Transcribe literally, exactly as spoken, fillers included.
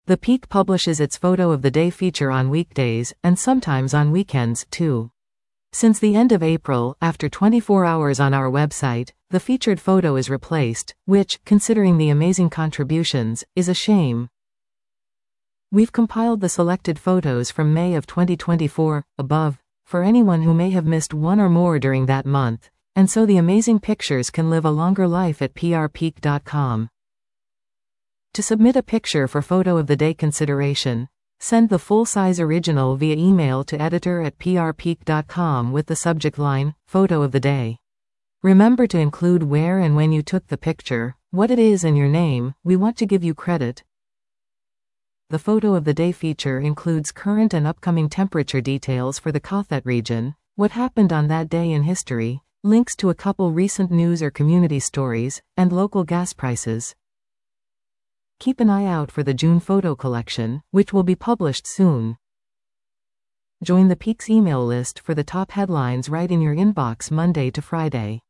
The Peak publishes its Photo of the Day feature on weekdays, and sometimes on weekends, too. Since the end of April, after twenty-four hours on our website, the featured photo is replaced, which, considering the amazing contributions, is a shame. We've compiled the selected photos from May of twenty twenty-four, above, for anyone who may have missed one or more during that month, and so the amazing pictures can live a longer life at P R Peak dot com. To submit a picture for Photo of the Day consideration, send the full-size original via email to editor at P R Peak dot com with the subject line, Photo of the Day. Remember to include where and when you took the picture, what it is and your name. We want to give you credit. The Photo of the Day feature includes current and upcoming temperature details for the Cothet region, what happened on that day in history, links to a couple recent news or community stories, and local gas prices. Keep an eye out for the June photo collection, which will be published soon. Join the Peak's email list for the top headlines right in your inbox Monday to Friday.